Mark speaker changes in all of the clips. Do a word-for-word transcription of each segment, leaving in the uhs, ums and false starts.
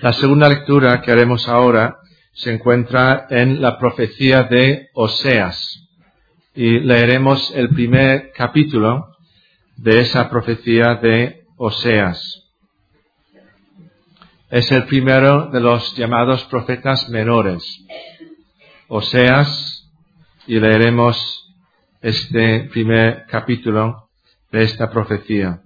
Speaker 1: La segunda lectura que haremos ahora se encuentra en la profecía de Oseas y leeremos el primer capítulo de esa profecía de Oseas. Es el primero de los llamados profetas menores, Oseas, y leeremos este primer capítulo de esta profecía.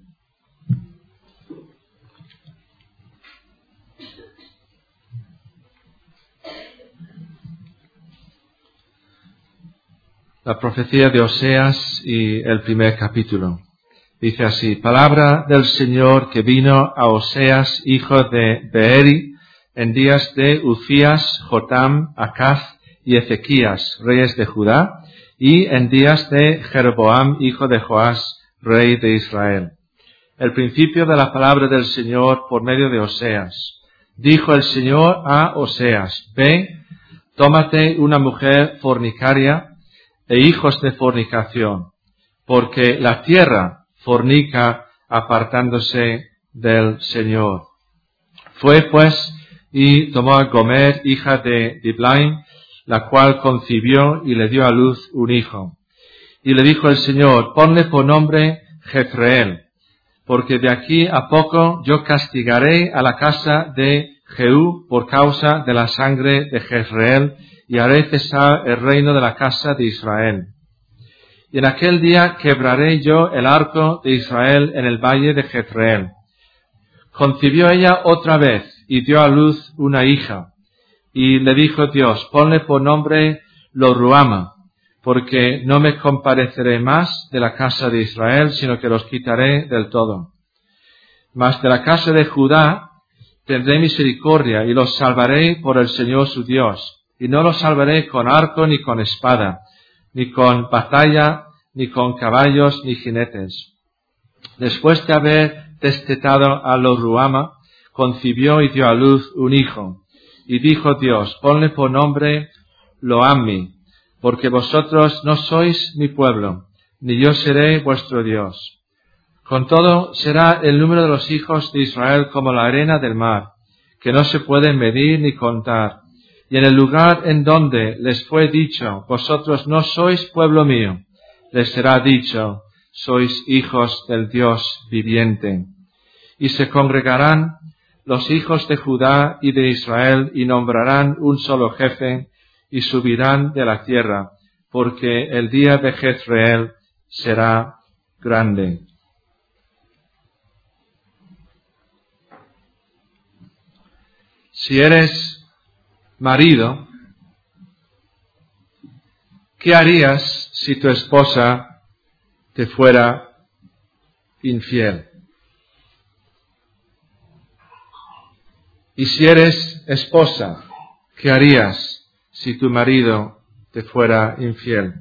Speaker 1: La profecía de Oseas y el primer capítulo. Dice así: palabra del Señor que vino a Oseas, hijo de Beeri, en días de Uzías, Jotam, Acaz y Ezequías, reyes de Judá, y en días de Jeroboam, hijo de Joás, rey de Israel. El principio de la palabra del Señor por medio de Oseas. Dijo el Señor a Oseas: ve, tómate una mujer fornicaria e hijos de fornicación, porque la tierra fornica apartándose del Señor. Fue pues y tomó a Gomer, hija de Diblaim, la cual concibió y le dio a luz un hijo. Y le dijo el Señor: ponle por nombre Jezreel, porque de aquí a poco yo castigaré a la casa de Jehú por causa de la sangre de Jezreel, y haré cesar el reino de la casa de Israel. Y en aquel día quebraré yo el arco de Israel en el valle de Jezreel. Concibió ella otra vez y dio a luz una hija. Y le dijo Dios: ponle por nombre Lo-ruama, porque no me compadeceré más de la casa de Israel, sino que los quitaré del todo. Mas de la casa de Judá tendré misericordia y los salvaré por el Señor su Dios. Y no los salvaré con arco ni con espada, ni con batalla, ni con caballos, ni jinetes. Después de haber destetado a Lo-ruama, concibió y dio a luz un hijo. Y dijo Dios: ponle por nombre Lo-ammi, porque vosotros no sois mi pueblo, ni yo seré vuestro Dios. Con todo, será el número de los hijos de Israel como la arena del mar, que no se puede medir ni contar. Y en el lugar en donde les fue dicho: vosotros no sois pueblo mío, les será dicho: sois hijos del Dios viviente. Y se congregarán los hijos de Judá y de Israel, y nombrarán un solo jefe, y subirán de la tierra, porque el día de Jezreel será grande. Si eres marido, ¿qué harías si tu esposa te fuera infiel? Y si eres esposa, ¿qué harías si tu marido te fuera infiel?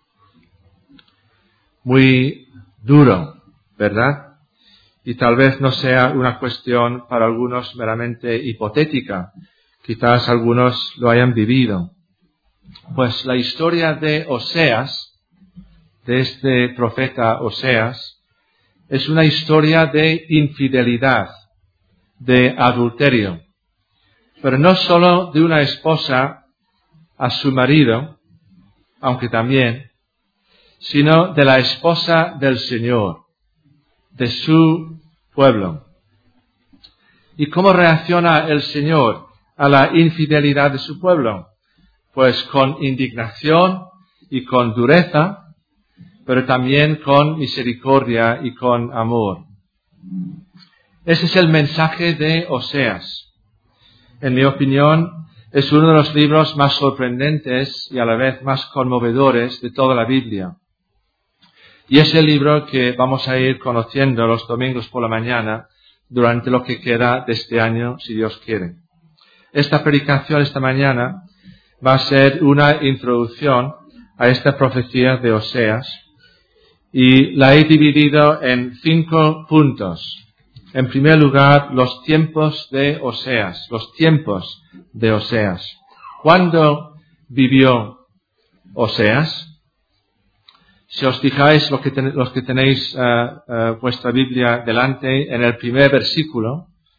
Speaker 1: Muy duro, ¿verdad? Y tal vez no sea una cuestión para algunos meramente hipotética. Quizás algunos lo hayan vivido. Pues la historia de Oseas, de este profeta Oseas, es una historia de infidelidad, de adulterio. Pero no solo de una esposa a su marido, aunque también, sino de la esposa del Señor, de su pueblo. ¿Y cómo reacciona el Señor a la infidelidad de su pueblo? Pues con indignación y con dureza, pero también con misericordia y con amor. Ese es el mensaje de Oseas. En mi opinión, es uno de los libros más sorprendentes y a la vez más conmovedores de toda la Biblia. Y es el libro que vamos a ir conociendo los domingos por la mañana durante lo que queda de este año, si Dios quiere. Esta predicación esta mañana va a ser una introducción a esta profecía de Oseas y la he dividido en cinco puntos. En primer lugar, los tiempos de Oseas, los tiempos de Oseas. ¿Cuándo vivió Oseas? Si os fijáis, los que, ten, los que tenéis uh, uh, vuestra Biblia delante, en el primer versículo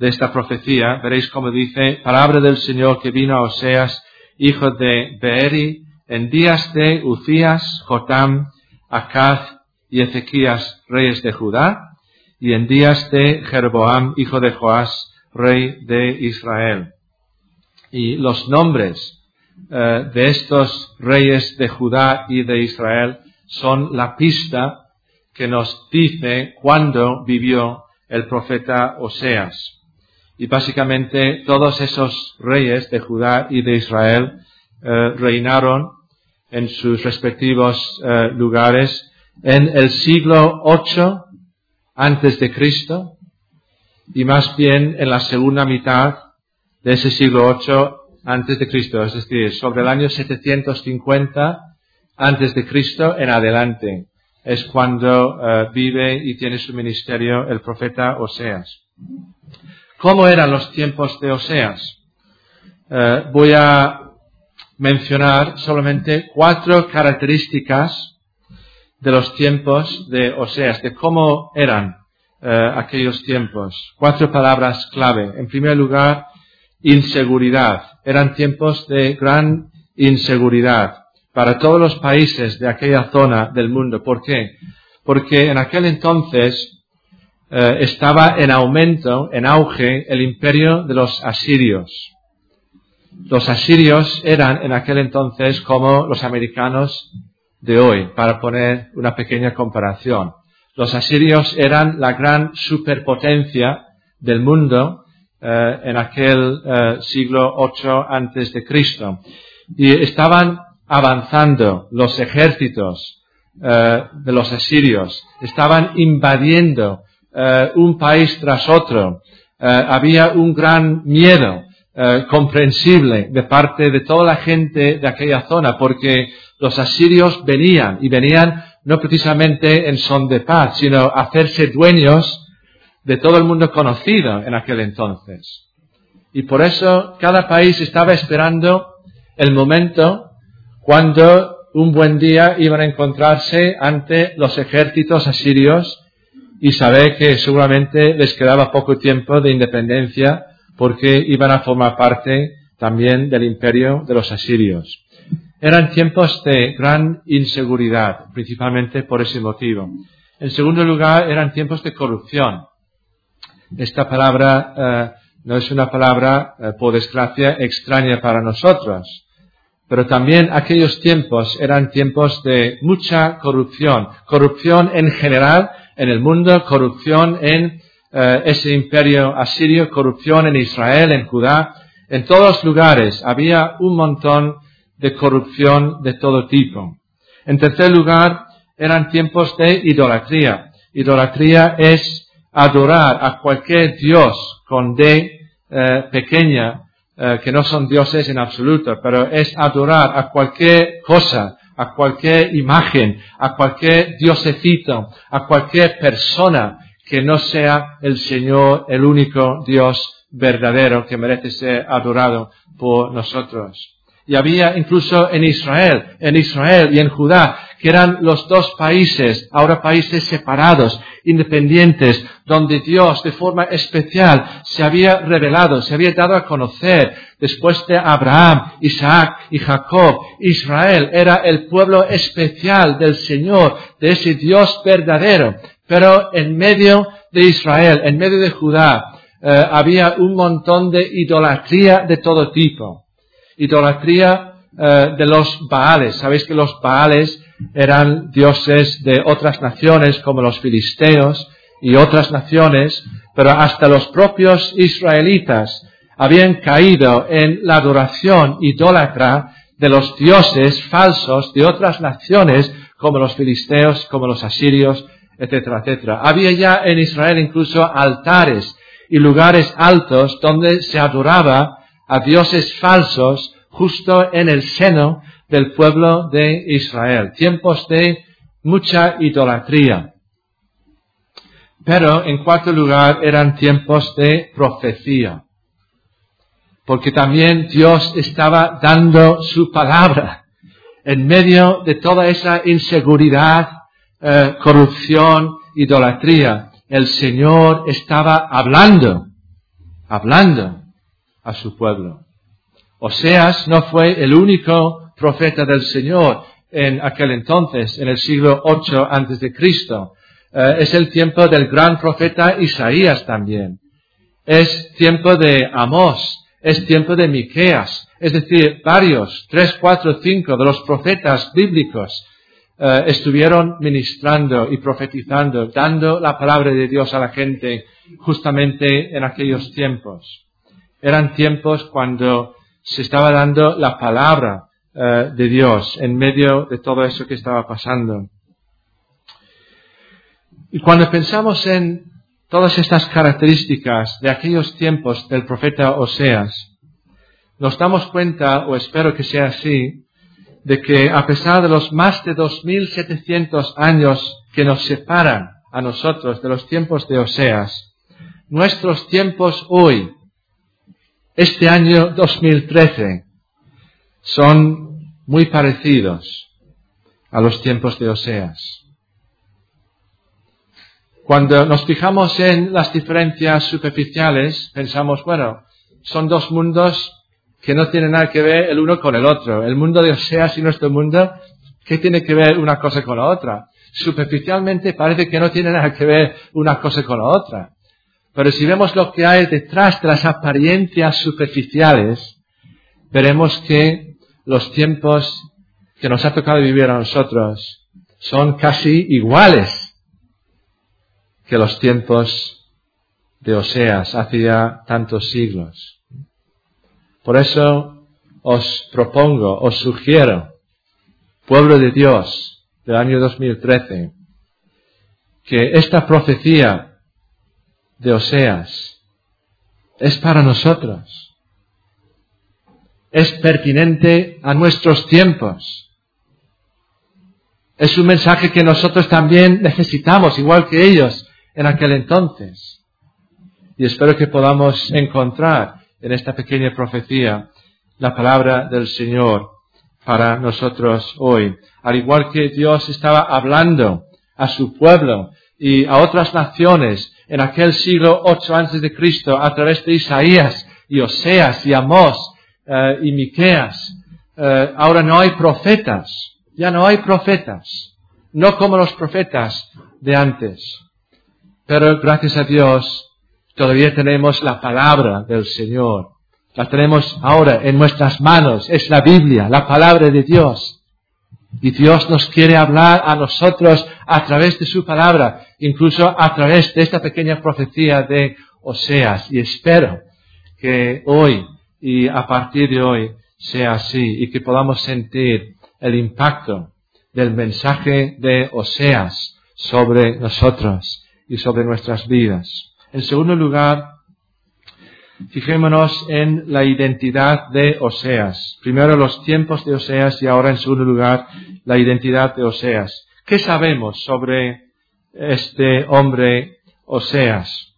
Speaker 1: de esta profecía, veréis como dice, palabra del Señor que vino a Oseas, hijo de Beeri, en días de Uzías, Jotam, Acaz y Ezequías, reyes de Judá, y en días de Jeroboam, hijo de Joás, rey de Israel. Y los nombres uh, de estos reyes de Judá y de Israel son la pista que nos dice cuándo vivió el profeta Oseas. Y básicamente todos esos reyes de Judá y de Israel uh, reinaron en sus respectivos uh, lugares en el siglo ocho antes de Cristo, y más bien en la segunda mitad de ese siglo ocho antes de Cristo, es decir, sobre el año setecientos cincuenta antes de Cristo en adelante, es cuando uh, vive y tiene su ministerio el profeta Oseas. ¿Cómo eran los tiempos de Oseas? Uh, voy a mencionar solamente cuatro características de los tiempos de Oseas, de cómo eran uh, aquellos tiempos. Cuatro palabras clave. En primer lugar, inseguridad. Eran tiempos de gran inseguridad para todos los países de aquella zona del mundo. ¿Por qué? Porque en aquel entonces uh, estaba en aumento, en auge, el imperio de los asirios. Los asirios eran en aquel entonces como los americanos de hoy, para poner una pequeña comparación. Los asirios eran la gran superpotencia del mundo eh, en aquel eh, siglo ocho antes de Cristo. Y estaban avanzando los ejércitos eh, de los asirios, estaban invadiendo eh, un país tras otro. Eh, había un gran miedo eh, comprensible de parte de toda la gente de aquella zona, porque los asirios venían, y venían no precisamente en son de paz, sino a hacerse dueños de todo el mundo conocido en aquel entonces. Y por eso cada país estaba esperando el momento cuando un buen día iban a encontrarse ante los ejércitos asirios y saber que seguramente les quedaba poco tiempo de independencia porque iban a formar parte también del imperio de los asirios. Eran tiempos de gran inseguridad, principalmente por ese motivo. En segundo lugar, eran tiempos de corrupción. Esta palabra eh, no es una palabra, eh, por desgracia, extraña para nosotros, pero también aquellos tiempos eran tiempos de mucha corrupción. Corrupción en general en el mundo, corrupción en eh, ese imperio asirio, corrupción en Israel, en Judá. En todos los lugares había un montón de corrupción de todo tipo. En tercer lugar, eran tiempos de idolatría. Idolatría es adorar a cualquier dios con D eh, pequeña, eh, que no son dioses en absoluto, pero es adorar a cualquier cosa, a cualquier imagen, a cualquier diosecito, a cualquier persona que no sea el Señor, el único Dios verdadero que merece ser adorado por nosotros. Y había incluso en Israel, en Israel y en Judá, que eran los dos países, ahora países separados, independientes, donde Dios de forma especial se había revelado, se había dado a conocer después de Abraham, Isaac y Jacob. Israel era el pueblo especial del Señor, de ese Dios verdadero. Pero en medio de Israel, en medio de Judá, eh, había un montón de idolatría de todo tipo. Idolatría eh, de los Baales. Sabéis que los Baales eran dioses de otras naciones como los filisteos y otras naciones, pero hasta los propios israelitas habían caído en la adoración idólatra de los dioses falsos de otras naciones como los filisteos, como los asirios, etcétera, etcétera. Había ya en Israel incluso altares y lugares altos donde se adoraba a dioses falsos justo en el seno del pueblo de Israel. Tiempos de mucha idolatría. Pero, en cuarto lugar, eran tiempos de profecía. Porque también Dios estaba dando su palabra en medio de toda esa inseguridad, eh, corrupción, idolatría. El Señor estaba hablando. hablando a su pueblo. Oseas no fue el único profeta del Señor en aquel entonces, en el siglo ocho antes de Cristo. Eh, es el tiempo del gran profeta Isaías también. Es tiempo de Amós, es tiempo de Miqueas, es decir, varios, tres, cuatro, cinco de los profetas bíblicos eh, estuvieron ministrando y profetizando, dando la palabra de Dios a la gente justamente en aquellos tiempos. Eran tiempos cuando se estaba dando la palabra eh, de Dios en medio de todo eso que estaba pasando. Y cuando pensamos en todas estas características de aquellos tiempos del profeta Oseas, nos damos cuenta, o espero que sea así, de que a pesar de los más de dos mil setecientos años que nos separan a nosotros de los tiempos de Oseas, nuestros tiempos hoy, este año dos mil trece, son muy parecidos a los tiempos de Oseas. Cuando nos fijamos en las diferencias superficiales, pensamos, bueno, son dos mundos que no tienen nada que ver el uno con el otro. El mundo de Oseas y nuestro mundo, ¿qué tiene que ver una cosa con la otra? Superficialmente parece que no tiene nada que ver una cosa con la otra. Pero si vemos lo que hay detrás de las apariencias superficiales, veremos que los tiempos que nos ha tocado vivir a nosotros son casi iguales que los tiempos de Oseas hacía tantos siglos. Por eso os propongo, os sugiero, pueblo de Dios del año dos mil trece, que esta profecía de Oseas es para nosotros. Es pertinente a nuestros tiempos. Es un mensaje que nosotros también necesitamos, igual que ellos en aquel entonces. Y espero que podamos encontrar en esta pequeña profecía la palabra del Señor para nosotros hoy. Al igual que Dios estaba hablando a su pueblo y a otras naciones en aquel siglo ocho antes de Cristo a través de Isaías y Oseas y Amós eh, y Miqueas, eh, ahora no hay profetas, ya no hay profetas, no como los profetas de antes. Pero gracias a Dios todavía tenemos la palabra del Señor. La tenemos ahora en nuestras manos. Es la Biblia, la palabra de Dios. Y Dios nos quiere hablar a nosotros a través de su palabra, incluso a través de esta pequeña profecía de Oseas. Y espero que hoy y a partir de hoy sea así y que podamos sentir el impacto del mensaje de Oseas sobre nosotros y sobre nuestras vidas. En segundo lugar, fijémonos en la identidad de Oseas. Primero los tiempos de Oseas y ahora en segundo lugar la identidad de Oseas. ¿Qué sabemos sobre este hombre Oseas?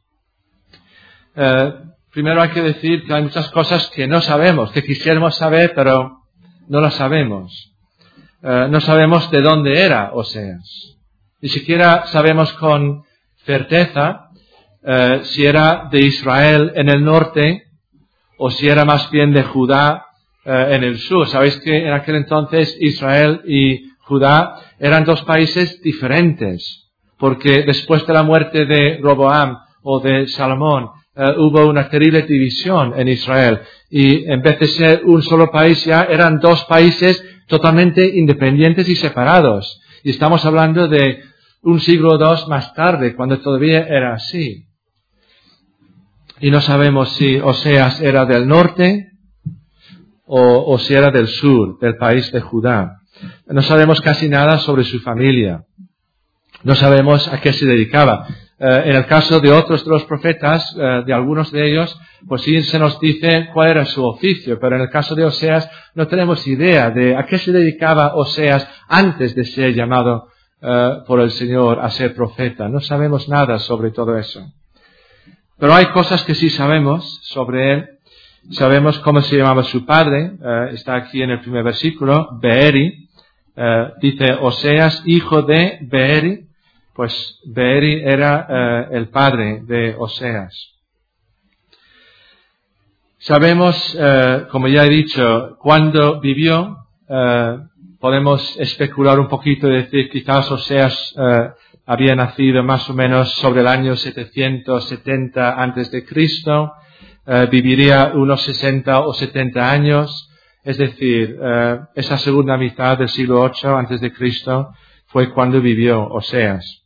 Speaker 1: Eh, primero hay que decir que hay muchas cosas que no sabemos, que quisiéramos saber pero no las sabemos. Eh, no sabemos de dónde era Oseas. Ni siquiera sabemos con certeza Uh, si era de Israel en el norte o si era más bien de Judá uh, en el sur. Sabéis que en aquel entonces Israel y Judá eran dos países diferentes, porque después de la muerte de Roboam o de Salomón uh, hubo una terrible división en Israel y en vez de ser un solo país ya eran dos países totalmente independientes y separados. Y estamos hablando de un siglo o dos más tarde, cuando todavía era así. Y no sabemos si Oseas era del norte o, o si era del sur, del país de Judá. No sabemos casi nada sobre su familia. No sabemos a qué se dedicaba. Eh, en el caso de otros de los profetas, eh, de algunos de ellos, pues sí se nos dice cuál era su oficio, pero en el caso de Oseas no tenemos idea de a qué se dedicaba Oseas antes de ser llamado eh, por el Señor a ser profeta. No sabemos nada sobre todo eso. Pero hay cosas que sí sabemos sobre él. Sabemos cómo se llamaba su padre. Eh, está aquí en el primer versículo, Beeri. Eh, dice Oseas, hijo de Beeri. Pues Beeri era eh, el padre de Oseas. Sabemos, eh, como ya he dicho, cuándo vivió. Eh, podemos especular un poquito y decir quizás Oseas eh, había nacido más o menos sobre el año setecientos setenta antes de Cristo. Eh, viviría unos sesenta o setenta años. Es decir, eh, esa segunda mitad del siglo ocho antes de Cristo fue cuando vivió Oseas.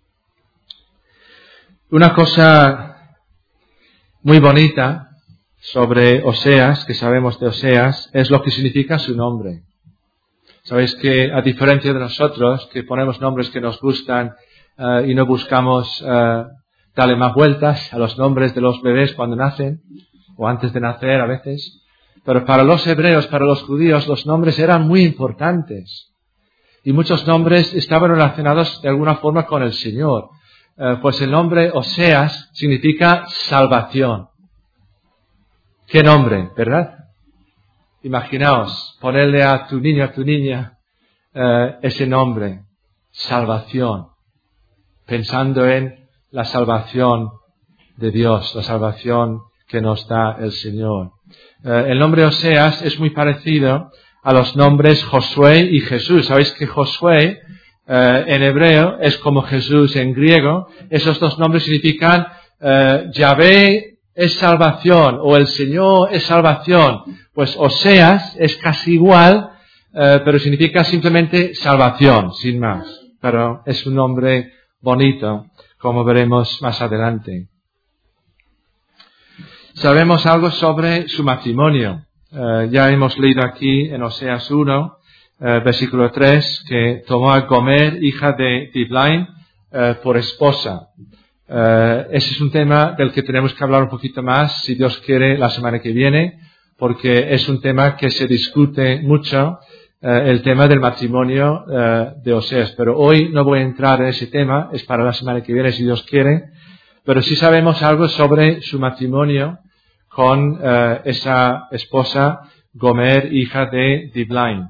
Speaker 1: Una cosa muy bonita sobre Oseas, que sabemos de Oseas, es lo que significa su nombre. Sabéis que, a diferencia de nosotros, que ponemos nombres que nos gustan uh, y no buscamos uh, darle más vueltas a los nombres de los bebés cuando nacen, o antes de nacer a veces, pero para los hebreos, para los judíos, los nombres eran muy importantes. Y muchos nombres estaban relacionados de alguna forma con el Señor. Uh, pues el nombre Oseas significa salvación. ¿Qué nombre, verdad? Imaginaos, ponerle a tu niño, a tu niña, eh, ese nombre, salvación, pensando en la salvación de Dios, la salvación que nos da el Señor. Eh, el nombre Oseas es muy parecido a los nombres Josué y Jesús. Sabéis que Josué eh, en hebreo es como Jesús en griego. Esos dos nombres significan eh, Yahvé es salvación o el Señor es salvación. Pues Oseas es casi igual, eh, pero significa simplemente salvación, sin más. Pero es un nombre bonito, como veremos más adelante. Sabemos algo sobre su matrimonio. Eh, ya hemos leído aquí en Oseas uno, eh, versículo tres, que tomó a Gomer, hija de Diblaim, eh, por esposa. Uh, ese es un tema del que tenemos que hablar un poquito más, si Dios quiere, la semana que viene, porque es un tema que se discute mucho, uh, el tema del matrimonio uh, de Oseas. Pero hoy no voy a entrar en ese tema, es para la semana que viene, si Dios quiere. Pero sí sabemos algo sobre su matrimonio con uh, esa esposa, Gomer, hija de Diblaim.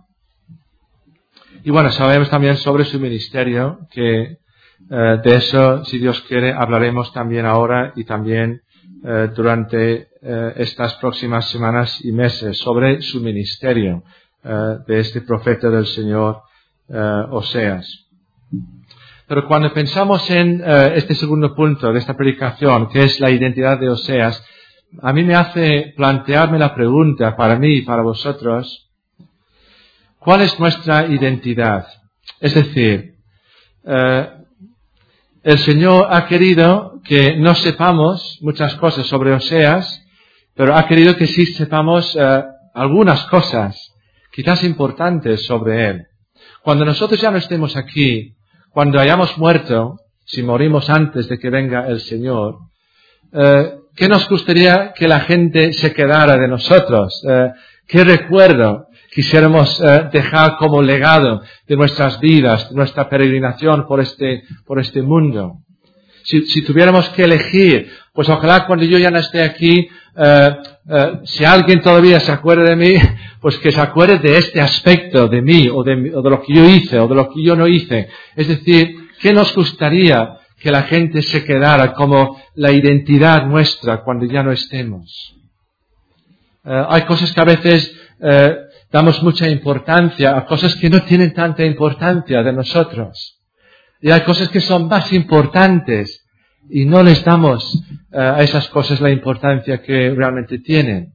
Speaker 1: Y bueno, sabemos también sobre su ministerio, que Uh, de eso, si Dios quiere, hablaremos también ahora y también uh, durante uh, estas próximas semanas y meses sobre su ministerio uh, de este profeta del Señor uh, Oseas. Pero cuando pensamos en uh, este segundo punto de esta predicación, que es la identidad de Oseas, a mí me hace plantearme la pregunta para mí y para vosotros, ¿cuál es nuestra identidad? Es decir, uh, el Señor ha querido que no sepamos muchas cosas sobre Oseas, pero ha querido que sí sepamos uh, algunas cosas, quizás importantes sobre él. Cuando nosotros ya no estemos aquí, cuando hayamos muerto, si morimos antes de que venga el Señor, uh, ¿qué nos gustaría que la gente se quedara de nosotros? Uh, ¿Qué recuerdo quisiéramos eh, dejar como legado de nuestras vidas, de nuestra peregrinación por este, por este mundo? Si, si tuviéramos que elegir, pues ojalá cuando yo ya no esté aquí, eh, eh, si alguien todavía se acuerde de mí, pues que se acuerde de este aspecto de mí, o de, o de lo que yo hice, o de lo que yo no hice. Es decir, ¿qué nos gustaría que la gente se quedara como la identidad nuestra cuando ya no estemos? Eh, hay cosas que a veces eh, damos mucha importancia a cosas que no tienen tanta importancia de nosotros. Y hay cosas que son más importantes y no les damos uh, a esas cosas la importancia que realmente tienen.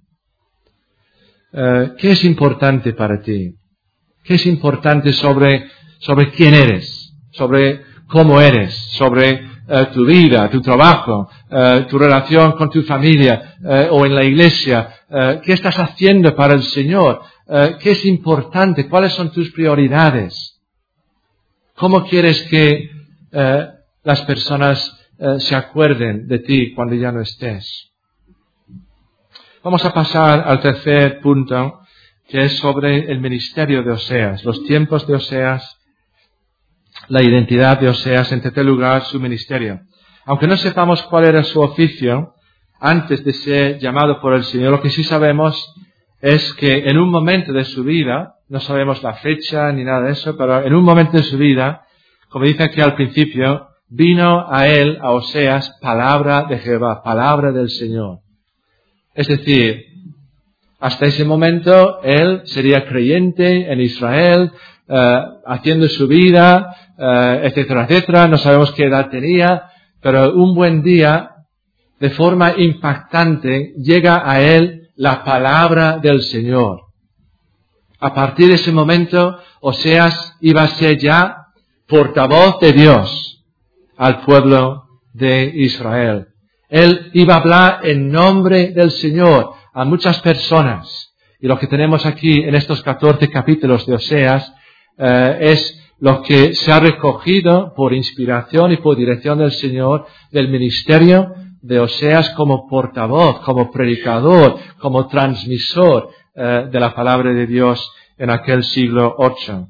Speaker 1: Uh, ¿Qué es importante para ti? ¿Qué es importante sobre, sobre quién eres? Sobre cómo eres? Sobre uh, tu vida, tu trabajo, uh, tu relación con tu familia uh, o en la iglesia. Uh, ¿Qué estás haciendo para el Señor? Uh, ¿Qué es importante? ¿Cuáles son tus prioridades? ¿Cómo quieres que uh, las personas uh, se acuerden de ti cuando ya no estés? Vamos a pasar al tercer punto, que es sobre el ministerio de Oseas, los tiempos de Oseas, la identidad de Oseas, en tercer lugar, su ministerio. Aunque no sepamos cuál era su oficio antes de ser llamado por el Señor, lo que sí sabemos es que en un momento de su vida, no sabemos la fecha ni nada de eso, pero en un momento de su vida, como dice aquí al principio, vino a él, a Oseas, palabra de Jehová, palabra del Señor. Es decir, Hasta ese momento él sería creyente en Israel, eh, haciendo su vida, eh, etcétera, etcétera. No sabemos qué edad tenía, pero un buen día, de forma impactante, llega a él la palabra del Señor. A partir de ese momento, Oseas iba a ser ya portavoz de Dios al pueblo de Israel. Él iba a hablar en nombre del Señor a muchas personas. Y lo que tenemos aquí en estos catorce capítulos de Oseas eh, es lo que se ha recogido por inspiración y por dirección del Señor del ministerio de Oseas como portavoz, como predicador, como transmisor eh, de la palabra de Dios en aquel siglo ocho.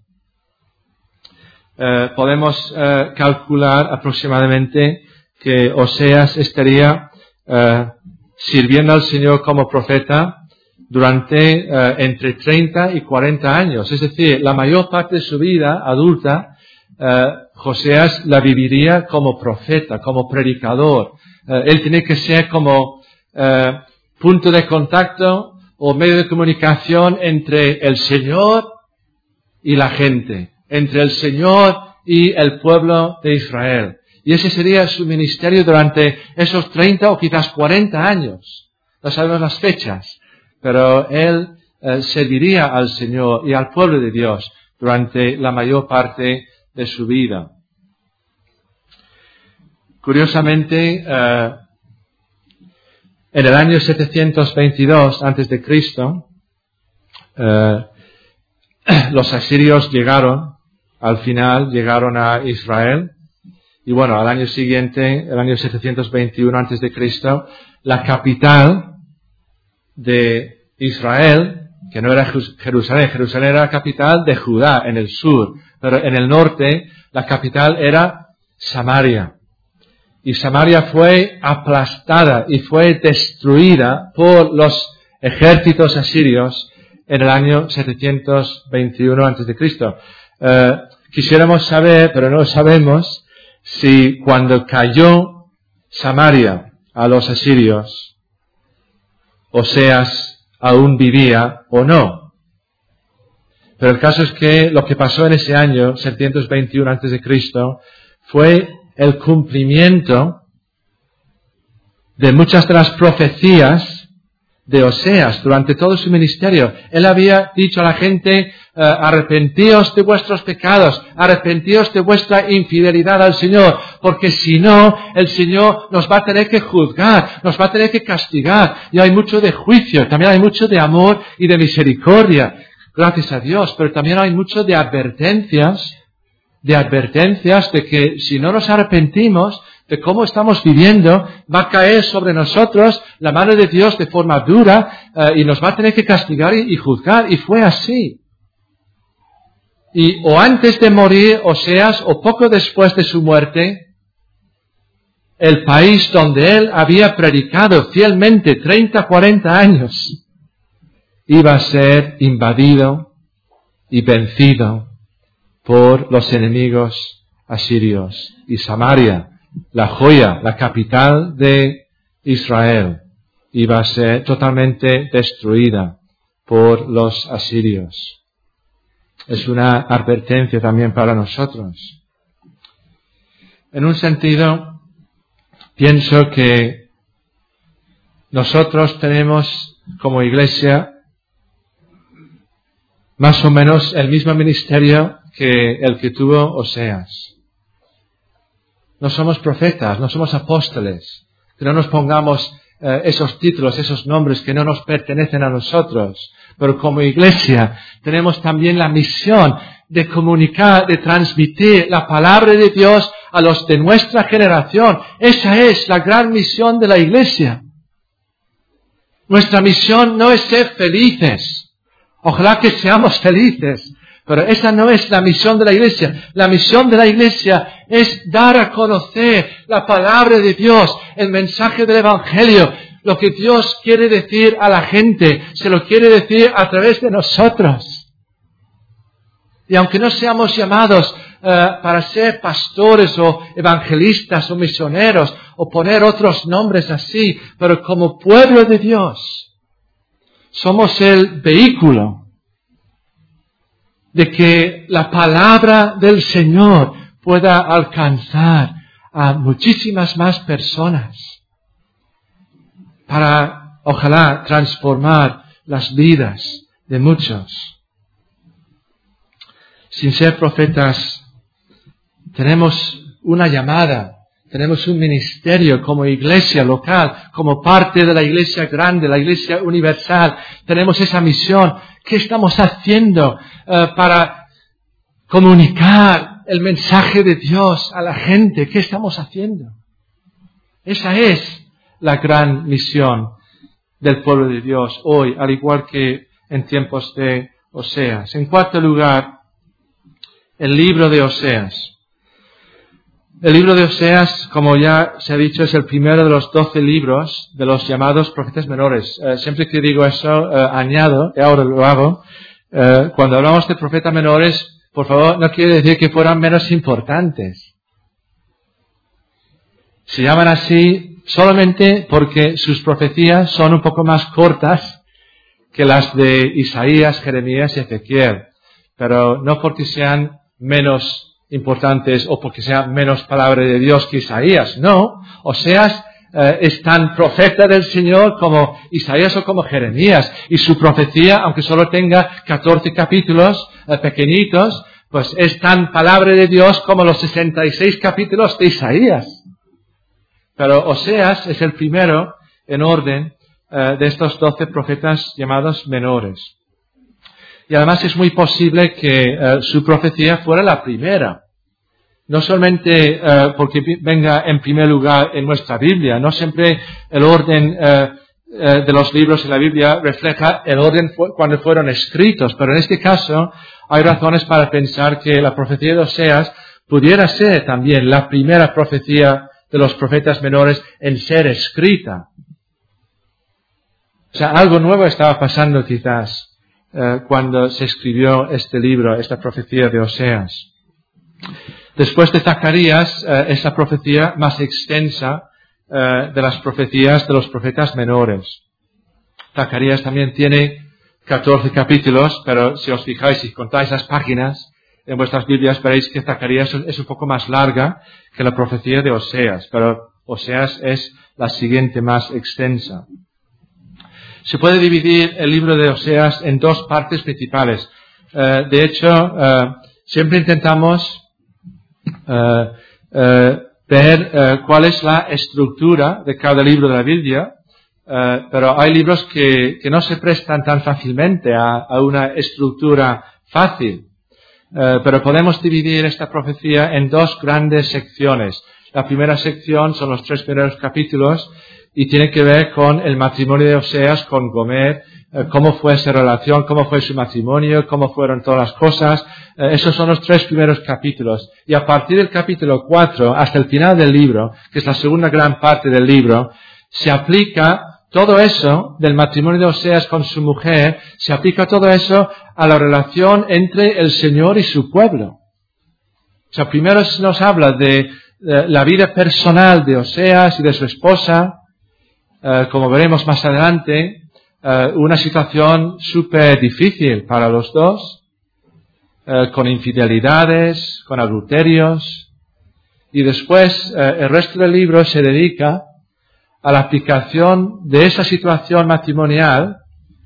Speaker 1: Eh, podemos eh, calcular aproximadamente que Oseas estaría eh, sirviendo al Señor como profeta durante eh, entre treinta y cuarenta años. Es decir, la mayor parte de su vida adulta, eh, Oseas la viviría como profeta, como predicador. Eh, él tiene que ser como eh, punto de contacto o medio de comunicación entre el Señor y la gente, entre el Señor y el pueblo de Israel. Y ese sería su ministerio durante esos treinta o quizás cuarenta años. No sabemos las fechas, pero él eh, serviría al Señor y al pueblo de Dios durante la mayor parte de su vida. Curiosamente, eh, en el año setecientos veintidós antes de Cristo, eh, los asirios llegaron, al final llegaron a Israel. Y bueno, al año siguiente, el año setecientos veintiuno antes de Cristo, la capital de Israel, que no era Jerusalén, Jerusalén era la capital de Judá, en el sur, pero en el norte, la capital era Samaria. Y Samaria fue aplastada y fue destruida por los ejércitos asirios en el año setecientos veintiuno antes de Cristo. Eh, quisiéramos saber, pero no sabemos, si cuando cayó Samaria a los asirios, Oseas aún vivía o no. Pero el caso es que lo que pasó en ese año, setecientos veintiuno antes de Cristo, fue el cumplimiento de muchas de las profecías de Oseas durante todo su ministerio. Él había dicho a la gente, Uh, arrepentíos de vuestros pecados, arrepentíos de vuestra infidelidad al Señor, porque si no, el Señor nos va a tener que juzgar, nos va a tener que castigar, y hay mucho de juicio, también hay mucho de amor y de misericordia, gracias a Dios, pero también hay mucho de advertencias, de advertencias de que si no nos arrepentimos de cómo estamos viviendo, va a caer sobre nosotros la mano de Dios de forma dura, uh, y nos va a tener que castigar y, y juzgar, y fue así. Y o antes de morir, Oseas, o poco después de su muerte, el país donde él había predicado fielmente treinta, cuarenta años, iba a ser invadido y vencido por los enemigos asirios. Y Samaria, la joya, la capital de Israel, iba a ser totalmente destruida por los asirios. Es una advertencia también para nosotros. En un sentido, pienso que nosotros tenemos como iglesia más o menos el mismo ministerio que el que tuvo Oseas. No somos profetas, no somos apóstoles, que no nos pongamos eh, esos títulos, esos nombres que no nos pertenecen a nosotros. Pero como iglesia tenemos también la misión de comunicar, de transmitir la palabra de Dios a los de nuestra generación. Esa es la gran misión de la iglesia. Nuestra misión no es ser felices. Ojalá que seamos felices. Pero esa no es la misión de la iglesia. La misión de la iglesia es dar a conocer la palabra de Dios, el mensaje del Evangelio. Lo que Dios quiere decir a la gente, se lo quiere decir a través de nosotros. Y aunque no seamos llamados uh, para ser pastores o evangelistas o misioneros o poner otros nombres así, pero como pueblo de Dios, somos el vehículo de que la palabra del Señor pueda alcanzar a muchísimas más personas para, ojalá, transformar las vidas de muchos. Sin ser profetas, tenemos una llamada. Tenemos un ministerio como iglesia local, como parte de la iglesia grande, la iglesia universal. Tenemos esa misión. ¿Qué estamos haciendo uh, para comunicar el mensaje de Dios a la gente? ¿Qué estamos haciendo? Esa es la gran misión del pueblo de Dios hoy, al igual que en tiempos de Oseas. En cuarto lugar, el libro de Oseas. El libro de Oseas, como ya se ha dicho, es el primero de los doce libros de los llamados profetas menores. Eh, siempre que digo eso, eh, añado, y ahora lo hago, eh, cuando hablamos de profetas menores, por favor, no quiere decir que fueran menos importantes. Se llaman así solamente porque sus profecías son un poco más cortas que las de Isaías, Jeremías y Ezequiel, pero no porque sean menos importantes o porque sea menos palabra de Dios que Isaías, no. Oseas eh, es tan profeta del Señor como Isaías o como Jeremías, y su profecía, aunque solo tenga catorce capítulos eh, pequeñitos, pues es tan palabra de Dios como los sesenta y seis capítulos de Isaías. Pero Oseas es el primero en orden eh, de estos doce profetas llamados menores. Y además es muy posible que eh, su profecía fuera la primera. No solamente eh, porque venga en primer lugar en nuestra Biblia. No siempre el orden eh, eh, de los libros en la Biblia refleja el orden fu- cuando fueron escritos. Pero en este caso hay razones para pensar que la profecía de Oseas pudiera ser también la primera profecía de los profetas menores en ser escrita. O sea, algo nuevo estaba pasando quizás cuando se escribió este libro, esta profecía de Oseas. Después de Zacarías, eh, es la profecía más extensa eh, de las profecías de los profetas menores. Zacarías también tiene catorce capítulos, pero si os fijáis y contáis las páginas en vuestras Biblias, veréis que Zacarías es un poco más larga que la profecía de Oseas, pero Oseas es la siguiente más extensa. Se puede dividir el libro de Oseas en dos partes principales. Uh, de hecho, uh, siempre intentamos uh, uh, ver uh, cuál es la estructura de cada libro de la Biblia, uh, pero hay libros que, que no se prestan tan fácilmente a, a una estructura fácil. Uh, pero podemos dividir esta profecía en dos grandes secciones. La primera sección son los tres primeros capítulos, y tiene que ver con el matrimonio de Oseas con Gomer, eh, cómo fue esa relación, cómo fue su matrimonio, cómo fueron todas las cosas. Eh, esos son los tres primeros capítulos. Y a partir del capítulo cuatro hasta el final del libro, que es la segunda gran parte del libro, se aplica todo eso del matrimonio de Oseas con su mujer, se aplica todo eso a la relación entre el Señor y su pueblo. O sea, primero se nos habla de, de la vida personal de Oseas y de su esposa. Uh, como veremos más adelante, uh, una situación súper difícil para los dos, uh, con infidelidades, con adulterios, y después uh, el resto del libro se dedica a la aplicación de esa situación matrimonial,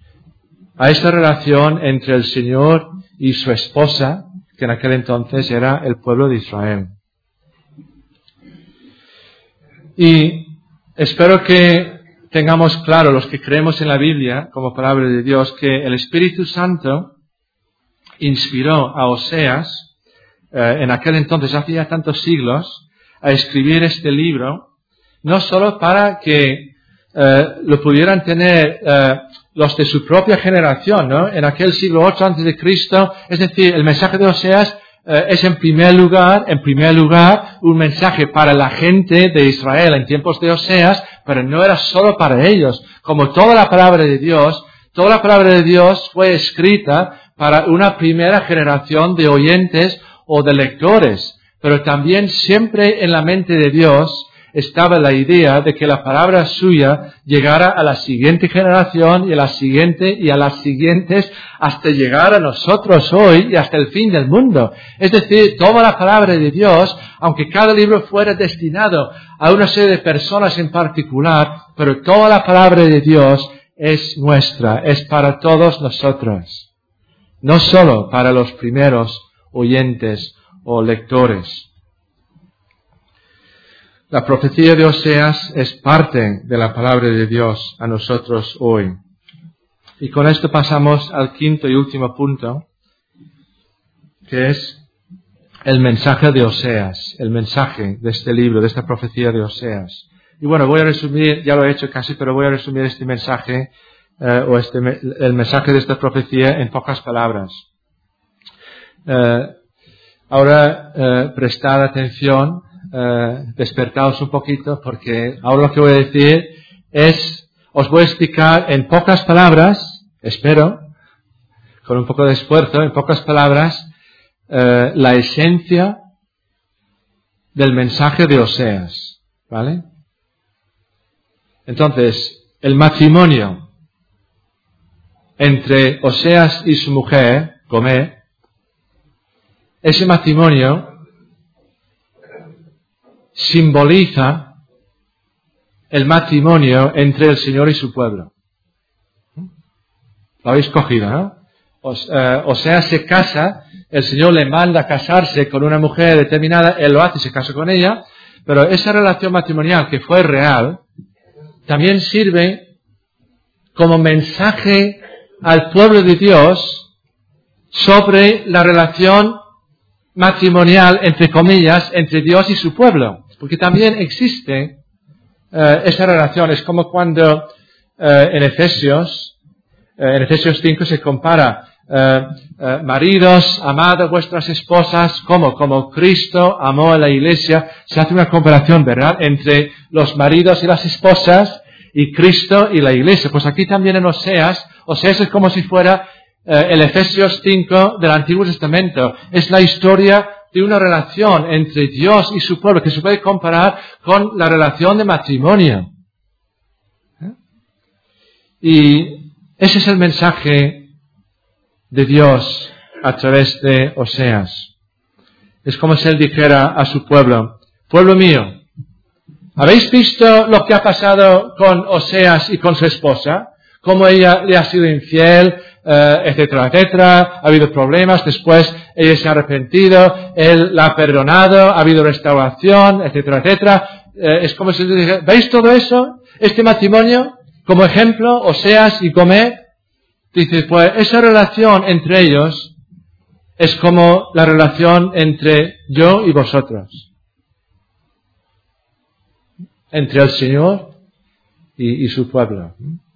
Speaker 1: a esta relación entre el Señor y su esposa, que en aquel entonces era el pueblo de Israel. Y espero que tengamos claro, los que creemos en la Biblia como palabra de Dios, que el Espíritu Santo inspiró a Oseas, eh, en aquel entonces, hace ya tantos siglos, a escribir este libro, no solo para que eh, lo pudieran tener eh, los de su propia generación, ¿no? En aquel siglo ocho antes de Cristo, es decir, el mensaje de Oseas eh, es en primer lugar, en primer lugar, un mensaje para la gente de Israel en tiempos de Oseas, pero no era solo para ellos. Como toda la palabra de Dios, toda la palabra de Dios fue escrita para una primera generación de oyentes o de lectores, pero también siempre en la mente de Dios estaba la idea de que la palabra suya llegara a la siguiente generación y a la siguiente y a las siguientes hasta llegar a nosotros hoy y hasta el fin del mundo. Es decir, toda la palabra de Dios, aunque cada libro fuera destinado a una serie de personas en particular, pero toda la palabra de Dios es nuestra, es para todos nosotros. No solo para los primeros oyentes o lectores. La profecía de Oseas es parte de la palabra de Dios a nosotros hoy. Y con esto pasamos al quinto y último punto, que es el mensaje de Oseas, el mensaje de este libro, de esta profecía de Oseas. Y bueno, voy a resumir, ya lo he hecho casi, pero voy a resumir este mensaje, eh, o este, el mensaje de esta profecía en pocas palabras. Eh, ahora, eh, prestad atención. Uh, despertaos un poquito, porque ahora lo que voy a decir es, os voy a explicar en pocas palabras, espero, con un poco de esfuerzo, en pocas palabras, uh, la esencia del mensaje de Oseas, ¿vale? Entonces, el matrimonio entre Oseas y su mujer, Gomer, ese matrimonio simboliza el matrimonio entre el Señor y su pueblo. Lo habéis cogido, ¿no? O, eh, o sea, se casa, el Señor le manda a casarse con una mujer determinada, Él lo hace y se casa con ella, pero esa relación matrimonial que fue real, también sirve como mensaje al pueblo de Dios sobre la relación matrimonial, entre comillas, entre Dios y su pueblo. Porque también existe uh, esa relación. Es como cuando uh, en Efesios, uh, en Efesios cinco se compara, uh, uh, maridos, amad a vuestras esposas, como, como Cristo amó a la iglesia. Se hace una comparación, ¿verdad?, entre los maridos y las esposas y Cristo y la iglesia. Pues aquí también en Oseas, Oseas es como si fuera uh, el Efesios cinco del Antiguo Testamento. Es la historia de una relación entre Dios y su pueblo que se puede comparar con la relación de matrimonio. ¿Eh? Y ese es el mensaje de Dios a través de Oseas. Es como si Él dijera a su pueblo, pueblo mío, ¿habéis visto lo que ha pasado con Oseas y con su esposa? Cómo ella le ha sido infiel, Uh, etcétera, etcétera, ha habido problemas, después ella se ha arrepentido, él la ha perdonado, ha habido restauración, etcétera, etcétera. Uh, es como si dijera, ¿veis todo eso? Este matrimonio, como ejemplo, Oseas y Gomer, dice, pues esa relación entre ellos es como la relación entre yo y vosotros. Entre el Señor y, y su pueblo.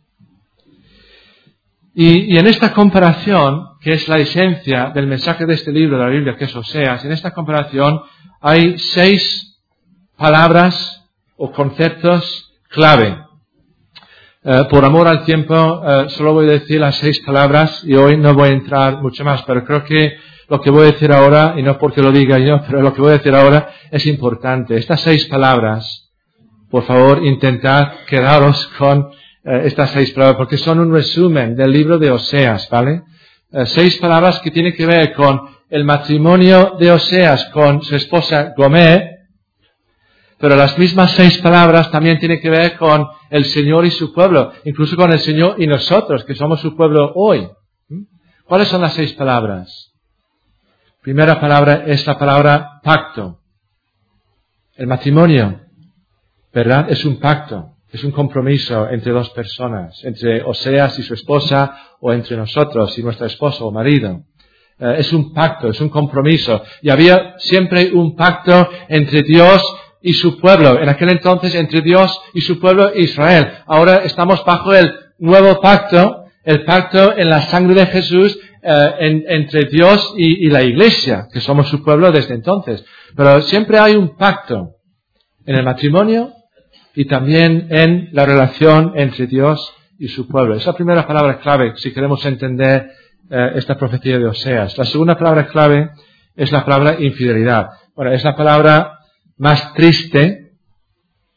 Speaker 1: Y, y en esta comparación, que es la esencia del mensaje de este libro de la Biblia, que es Oseas, en esta comparación hay seis palabras o conceptos clave. Uh, por amor al tiempo, uh, solo voy a decir las seis palabras y hoy no voy a entrar mucho más, pero creo que lo que voy a decir ahora, y no porque lo diga yo, pero lo que voy a decir ahora es importante. Estas seis palabras, por favor, intentad quedaros con Uh, estas seis palabras, porque son un resumen del libro de Oseas, ¿vale? Uh, seis palabras que tienen que ver con el matrimonio de Oseas con su esposa Gomer, pero las mismas seis palabras también tienen que ver con el Señor y su pueblo, incluso con el Señor y nosotros, que somos su pueblo hoy. ¿Mm? ¿Cuáles son las seis palabras? Primera palabra es la palabra pacto. El matrimonio, ¿verdad? Es un pacto. Es un compromiso entre dos personas, entre Oseas y su esposa, o entre nosotros y nuestra esposa o marido. Eh, es un pacto, es un compromiso. Y había siempre un pacto entre Dios y su pueblo. En aquel entonces, entre Dios y su pueblo Israel. Ahora estamos bajo el nuevo pacto, el pacto en la sangre de Jesús, eh, en, entre Dios y, y la iglesia, que somos su pueblo desde entonces. Pero siempre hay un pacto en el matrimonio, y también en la relación entre Dios y su pueblo. Esa primera palabra clave, si queremos entender eh, esta profecía de Oseas. La segunda palabra clave es la palabra infidelidad. Bueno, es la palabra más triste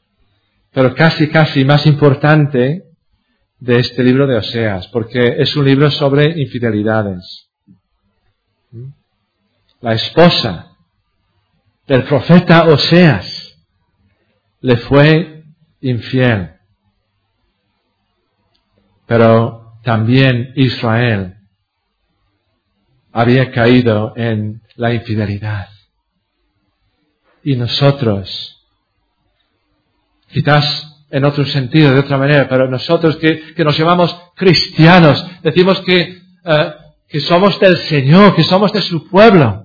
Speaker 1: pero casi, casi más importante de este libro de Oseas, porque es un libro sobre infidelidades. La esposa del profeta Oseas le fue infiel, pero también Israel había caído en la infidelidad. Y nosotros, quizás en otro sentido, de otra manera, pero nosotros que, que nos llamamos cristianos, decimos que, uh, que somos del Señor, que somos de su pueblo.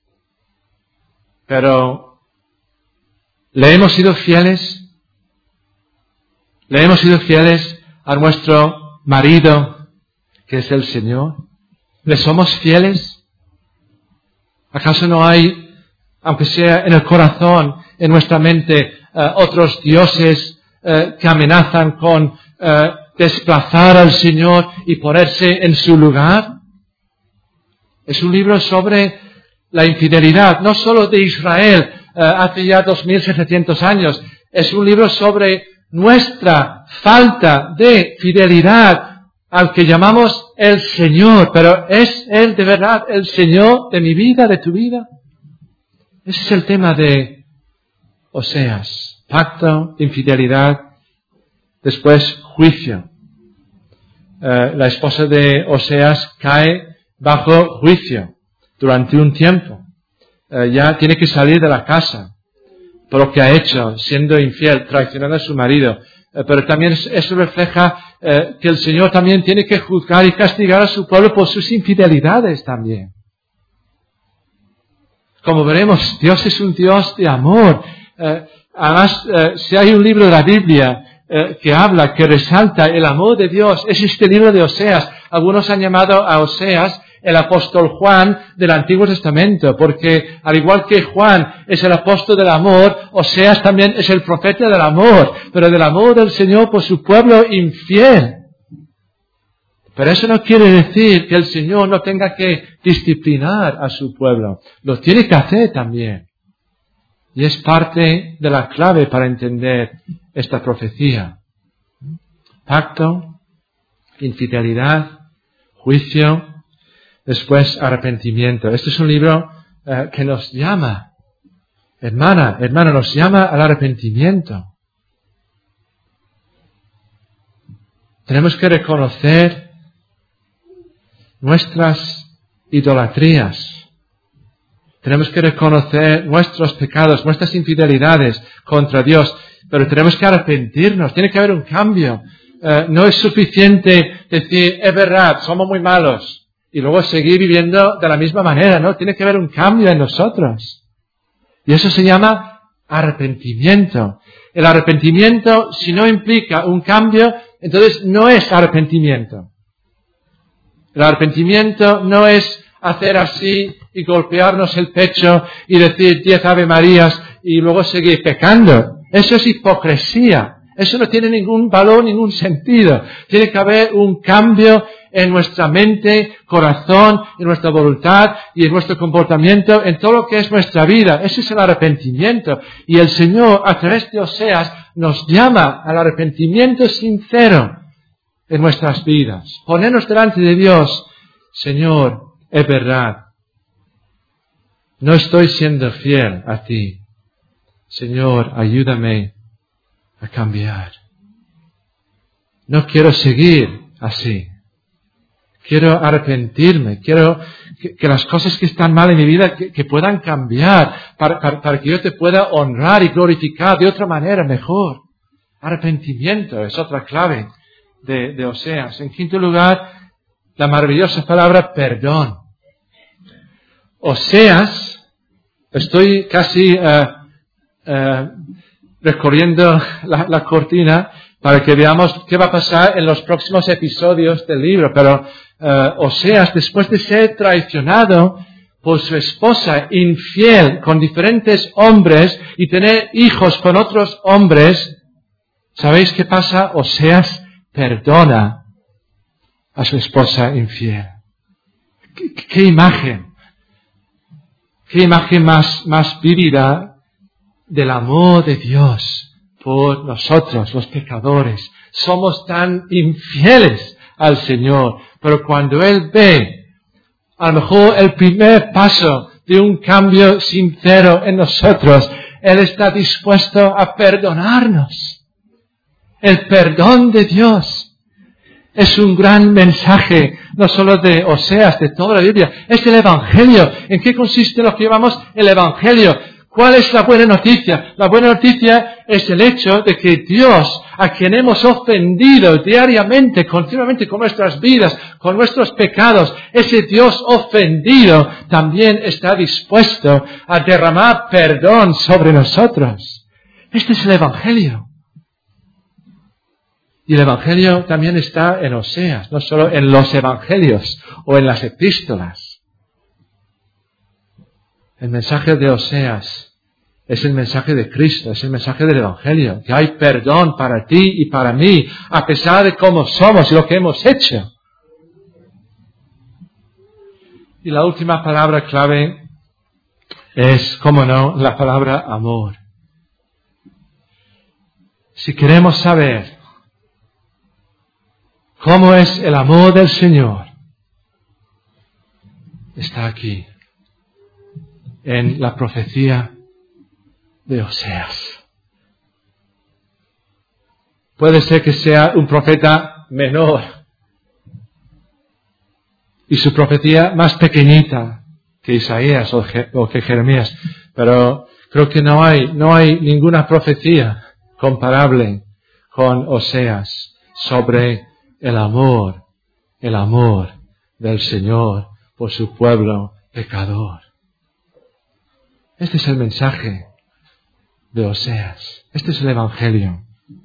Speaker 1: Pero, ¿le hemos sido fieles? ¿Le hemos sido fieles a nuestro marido, que es el Señor? ¿Le somos fieles? ¿Acaso no hay, aunque sea en el corazón, en nuestra mente, uh, otros dioses uh, que amenazan con uh, desplazar al Señor y ponerse en su lugar? Es un libro sobre la infidelidad, no solo de Israel, uh, hace ya dos mil setecientos años. Es un libro sobre nuestra falta de fidelidad al que llamamos el Señor. Pero ¿es Él de verdad el Señor de mi vida, de tu vida? Ese es el tema de Oseas. Pacto, infidelidad, después juicio. Uh, la esposa de Oseas cae bajo juicio durante un tiempo. Uh, ya tiene que salir de la casa por lo que ha hecho, siendo infiel, traicionando a su marido. Uh, pero también eso refleja uh, que el Señor también tiene que juzgar y castigar a su pueblo por sus infidelidades también. Como veremos, Dios es un Dios de amor. Uh, además, uh, si hay un libro de la Biblia uh, que habla, que resalta el amor de Dios, es este libro de Oseas. Algunos han llamado a Oseas el apóstol Juan del Antiguo Testamento, porque al igual que Juan es el apóstol del amor, Oseas también es el profeta del amor, pero del amor del Señor por su pueblo infiel. Pero eso no quiere decir que el Señor no tenga que disciplinar a su pueblo. Lo tiene que hacer también. Y es parte de la clave para entender esta profecía. Pacto, infidelidad, juicio, después arrepentimiento. Este es un libro uh, que nos llama, hermana, hermano, nos llama al arrepentimiento. Tenemos que reconocer nuestras idolatrías. Tenemos que reconocer nuestros pecados, nuestras infidelidades contra Dios, pero tenemos que arrepentirnos. Tiene que haber un cambio. Uh, no es suficiente decir, es verdad, somos muy malos, y luego seguir viviendo de la misma manera, ¿no? Tiene que haber un cambio en nosotros. Y eso se llama arrepentimiento. El arrepentimiento, si no implica un cambio, entonces no es arrepentimiento. El arrepentimiento no es hacer así y golpearnos el pecho y decir diez Ave Marías y luego seguir pecando. Eso es hipocresía. Eso no tiene ningún valor, ningún sentido. Tiene que haber un cambio en nuestra mente, corazón, en nuestra voluntad y en nuestro comportamiento, en todo lo que es nuestra vida. Ese es el arrepentimiento. Y el Señor, a través de Oseas, nos llama al arrepentimiento sincero en nuestras vidas. Ponernos delante de Dios. Señor, es verdad. No estoy siendo fiel a ti. Señor, ayúdame a cambiar. No quiero seguir así. Quiero arrepentirme. Quiero que, que las cosas que están mal en mi vida que, que puedan cambiar para, para, para que yo te pueda honrar y glorificar de otra manera mejor. Arrepentimiento es otra clave de, de Oseas. En quinto lugar, la maravillosa palabra perdón. Oseas, estoy casi uh, uh, recorriendo la, la cortina para que veamos qué va a pasar en los próximos episodios del libro. Pero uh, Oseas, después de ser traicionado por su esposa infiel con diferentes hombres y tener hijos con otros hombres, ¿sabéis qué pasa? Oseas perdona a su esposa infiel. ¿Qué, qué imagen? ¿Qué imagen más, más vívida del amor de Dios por nosotros, los pecadores. Somos tan infieles al Señor, pero cuando Él ve, a lo mejor el primer paso de un cambio sincero en nosotros, Él está dispuesto a perdonarnos. El perdón de Dios es un gran mensaje, no solo de Oseas, de toda la Biblia, es el Evangelio. ¿En qué consiste lo que llamamos el Evangelio? ¿Cuál es la buena noticia? La buena noticia es el hecho de que Dios, a quien hemos ofendido diariamente, continuamente con nuestras vidas, con nuestros pecados, ese Dios ofendido también está dispuesto a derramar perdón sobre nosotros. Este es el Evangelio. Y el Evangelio también está en Oseas, no solo en los Evangelios o en las epístolas. El mensaje de Oseas es el mensaje de Cristo, es el mensaje del Evangelio, que hay perdón para ti y para mí, a pesar de cómo somos y lo que hemos hecho. Y la última palabra clave es, cómo no, la palabra amor. Si queremos saber cómo es el amor del Señor, está aquí, en la profecía de Oseas. Puede ser que sea un profeta menor y su profecía más pequeñita que Isaías o, Je- o que Jeremías, pero creo que no hay, no hay ninguna profecía comparable con Oseas sobre el amor, el amor del Señor por su pueblo pecador. Este es el mensaje de Oseas. Este es el Evangelio.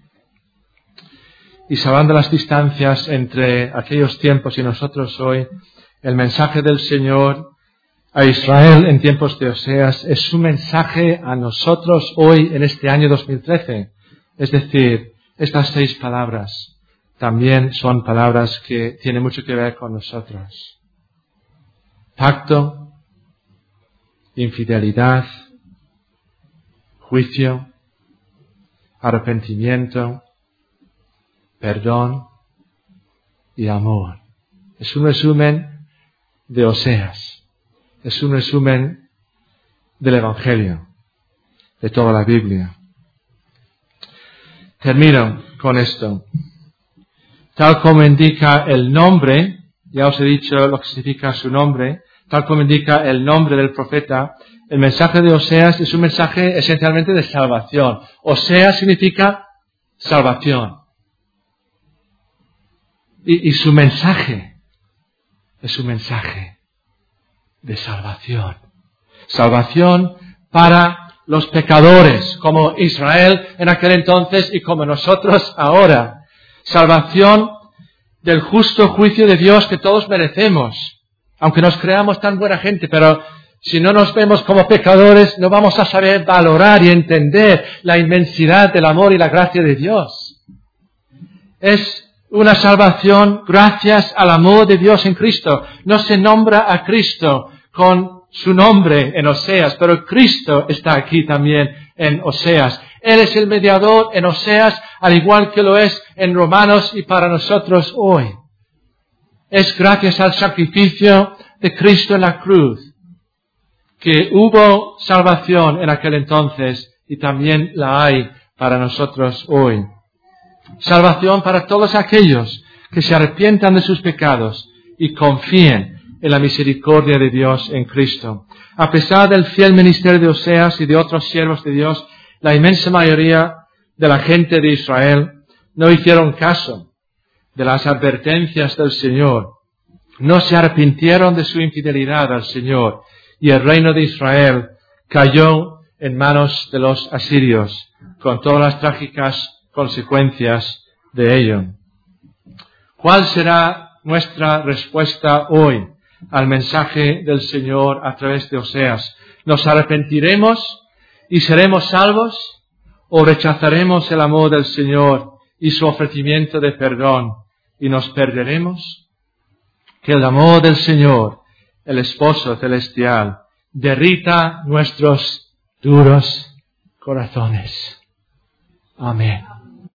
Speaker 1: Y salvando las distancias entre aquellos tiempos y nosotros hoy, el mensaje del Señor a Israel en tiempos de Oseas es su mensaje a nosotros hoy en este año dos mil trece. Es decir, estas seis palabras también son palabras que tienen mucho que ver con nosotros. Pacto, infidelidad, juicio, arrepentimiento, perdón y amor. Es un resumen de Oseas. Es un resumen del Evangelio, de toda la Biblia. Termino con esto. Tal como indica el nombre, ya os he dicho lo que significa su nombre, tal como indica el nombre del profeta, el mensaje de Oseas es un mensaje esencialmente de salvación. Oseas significa salvación. Y, y su mensaje es un mensaje de salvación. Salvación para los pecadores, como Israel en aquel entonces y como nosotros ahora. Salvación del justo juicio de Dios que todos merecemos, aunque nos creamos tan buena gente, pero si no nos vemos como pecadores, no vamos a saber valorar y entender la inmensidad del amor y la gracia de Dios. Es una salvación gracias al amor de Dios en Cristo. No se nombra a Cristo con su nombre en Oseas, pero Cristo está aquí también en Oseas. Él es el mediador en Oseas, al igual que lo es en Romanos y para nosotros hoy. Es gracias al sacrificio de Cristo en la cruz que hubo salvación en aquel entonces y también la hay para nosotros hoy. Salvación para todos aquellos que se arrepientan de sus pecados y confíen en la misericordia de Dios en Cristo. A pesar del fiel ministerio de Oseas y de otros siervos de Dios, la inmensa mayoría de la gente de Israel no hicieron caso de las advertencias del Señor. No se arrepintieron de su infidelidad al Señor y el reino de Israel cayó en manos de los asirios con todas las trágicas consecuencias de ello. ¿Cuál será nuestra respuesta hoy al mensaje del Señor a través de Oseas? ¿Nos arrepentiremos y seremos salvos o rechazaremos el amor del Señor y su ofrecimiento de perdón y nos perderemos? Que el amor del Señor, el esposo celestial, derrita nuestros duros corazones. Amén.